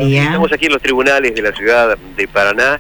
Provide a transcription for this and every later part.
día. Estamos aquí en los tribunales de la ciudad de Paraná.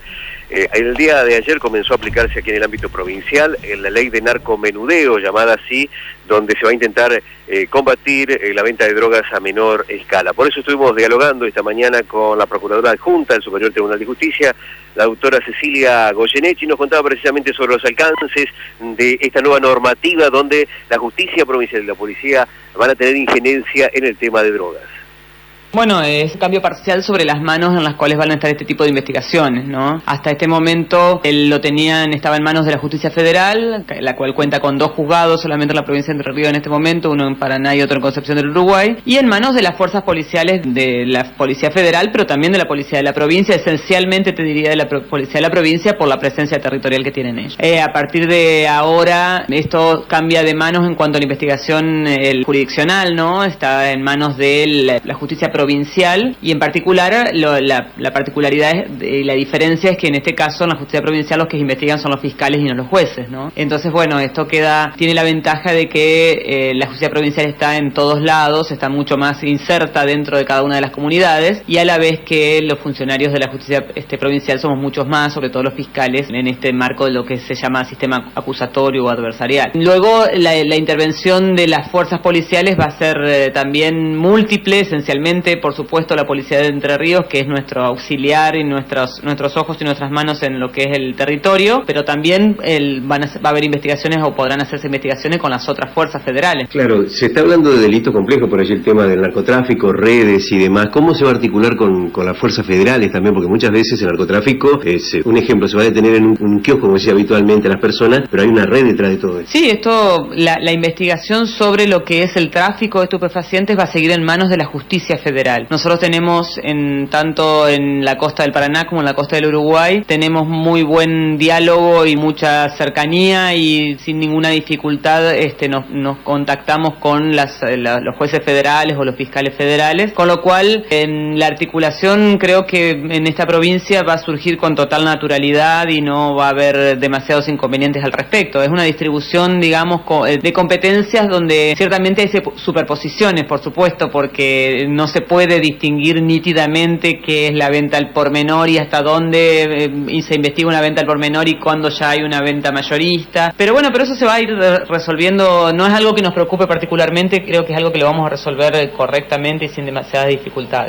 El día de ayer comenzó a aplicarse aquí en el ámbito provincial la ley de narcomenudeo, llamada así, donde se va a intentar combatir la venta de drogas a menor escala. Por eso estuvimos dialogando esta mañana con la Procuradora Adjunta del Superior Tribunal de Justicia, la doctora Cecilia Goyeneche, y nos contaba precisamente sobre los alcances de esta nueva normativa donde la justicia provincial y la policía van a tener injerencia en el tema de drogas. Bueno, es un cambio parcial sobre las manos en las cuales van a estar este tipo de investigaciones, ¿no? Hasta este momento estaba en manos de la Justicia Federal, la cual cuenta con 2 juzgados solamente en la provincia de Entre Ríos en este momento, uno en Paraná y otro en Concepción del Uruguay, y en manos de las fuerzas policiales de la Policía Federal, pero también de la Policía de la Provincia, esencialmente te diría de la Policía de la Provincia por la presencia territorial que tienen ellos. A partir de ahora, esto cambia de manos en cuanto a la investigación jurisdiccional, ¿no? Está en manos de la Justicia Provincial, y en particular la particularidad y la diferencia es que en este caso en la justicia provincial los que investigan son los fiscales y no los jueces, ¿no? Entonces, bueno, esto tiene la ventaja de que la justicia provincial está en todos lados, está mucho más inserta dentro de cada una de las comunidades, y a la vez que los funcionarios de la justicia provincial somos muchos más, sobre todo los fiscales, en este marco de lo que se llama sistema acusatorio o adversarial. Luego la intervención de las fuerzas policiales va a ser también múltiple, esencialmente por supuesto la Policía de Entre Ríos, que es nuestro auxiliar y nuestros ojos y nuestras manos en lo que es el territorio, pero también va a haber investigaciones o podrán hacerse investigaciones con las otras fuerzas federales. Claro, se está hablando de delitos complejos, por allí el tema del narcotráfico, redes y demás. ¿Cómo se va a articular con las fuerzas federales también? Porque muchas veces el narcotráfico, un ejemplo, se va a detener en un kiosco, como decía habitualmente las personas, pero hay una red detrás de todo esto. Sí, la investigación sobre lo que es el tráfico de estupefacientes va a seguir en manos de la justicia federal. Nosotros tenemos, tanto en la costa del Paraná como en la costa del Uruguay, tenemos muy buen diálogo y mucha cercanía, y sin ninguna dificultad nos contactamos con los jueces federales o los fiscales federales, con lo cual en la articulación creo que en esta provincia va a surgir con total naturalidad y no va a haber demasiados inconvenientes al respecto. Es una distribución, digamos, de competencias donde ciertamente hay superposiciones, por supuesto, porque no se puede distinguir nítidamente qué es la venta al por menor y hasta dónde se investiga una venta al por menor y cuándo ya hay una venta mayorista. Pero eso se va a ir resolviendo, no es algo que nos preocupe particularmente, creo que es algo que lo vamos a resolver correctamente y sin demasiadas dificultades.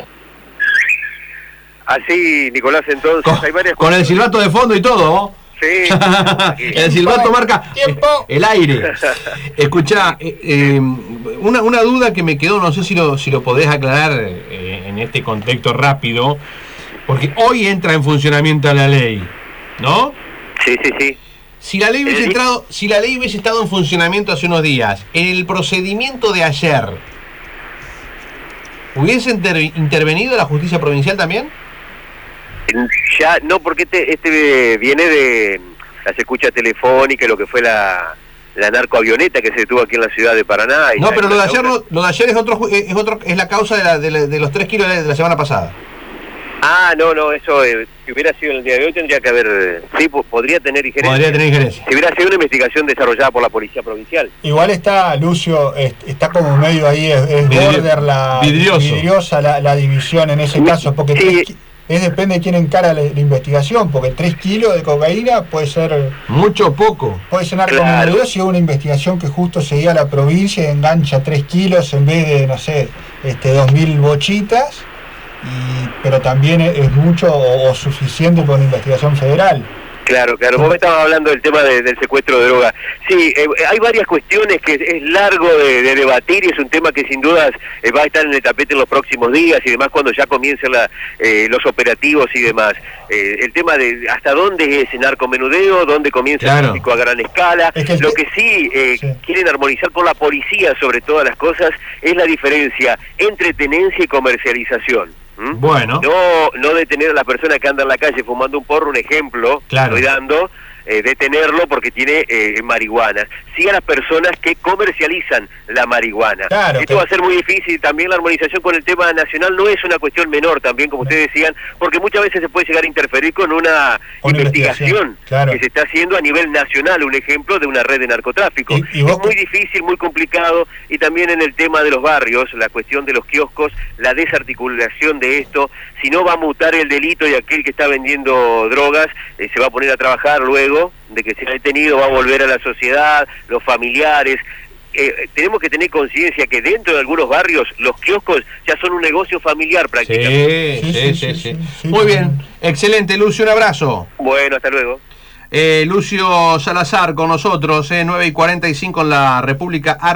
Así, Nicolás, entonces hay varias con el silbato de fondo y todo. Sí. El silbato marca el aire. Escuchá, una duda que me quedó, no sé si lo podés aclarar en este contexto rápido, porque hoy entra en funcionamiento la ley, ¿no? Sí. Si la ley hubiese estado en funcionamiento hace unos días, en el procedimiento de ayer, ¿hubiese intervenido la justicia provincial también? Ya no, porque este viene de las escuchas telefónicas, lo que fue la narcoavioneta que se detuvo aquí en la ciudad de Paraná. No, pero lo de ayer es la causa de los 3 kilos de la semana pasada. Ah, no, eso si hubiera sido en el día de hoy tendría que haber, sí, podría tener injerencia. Podría tener injerencia. Si hubiera sido una investigación desarrollada por la Policía Provincial. Igual está, Lucio, está como medio ahí, es border vidriosa la división en ese caso, porque sí. Depende de quién encara la investigación, porque 3 kilos de cocaína puede ser... Mucho o poco. Puede ser narcomenudeo si es una investigación que justo seguía a la provincia y engancha 3 kilos en vez de, no sé, 2.000 bochitas, pero también es mucho o suficiente para una investigación federal. Claro, vos me estabas hablando del tema del secuestro de droga. Sí, hay varias cuestiones que es largo de debatir y es un tema que sin dudas va a estar en el tapete en los próximos días y demás cuando ya comiencen los operativos y demás. El tema de hasta dónde es el narcomenudeo, dónde comienza el tráfico a gran escala. Lo que sí quieren armonizar con la policía sobre todas las cosas es la diferencia entre tenencia y comercialización. Bueno. No detener a la persona que anda en la calle fumando un porro, un ejemplo, estoy dando, detenerlo porque tiene marihuana. Sí a las personas que comercializan la marihuana. Esto va a ser muy difícil. También la armonización con el tema nacional no es una cuestión menor también, como ustedes decían, porque muchas veces se puede llegar a interferir con una investigación que se está haciendo a nivel nacional, un ejemplo de una red de narcotráfico. Es muy difícil, muy complicado, y también en el tema de los barrios, la cuestión de los kioscos, la desarticulación de esto, si no va a mutar el delito y aquel que está vendiendo drogas se va a poner a trabajar luego de que sea detenido, va a volver a la sociedad, los familiares. Tenemos que tener conciencia que dentro de algunos barrios los kioscos ya son un negocio familiar prácticamente. Sí. Muy bien, excelente, Lucio, un abrazo. Bueno, hasta luego. Lucio Salazar con nosotros, 9:45 en la República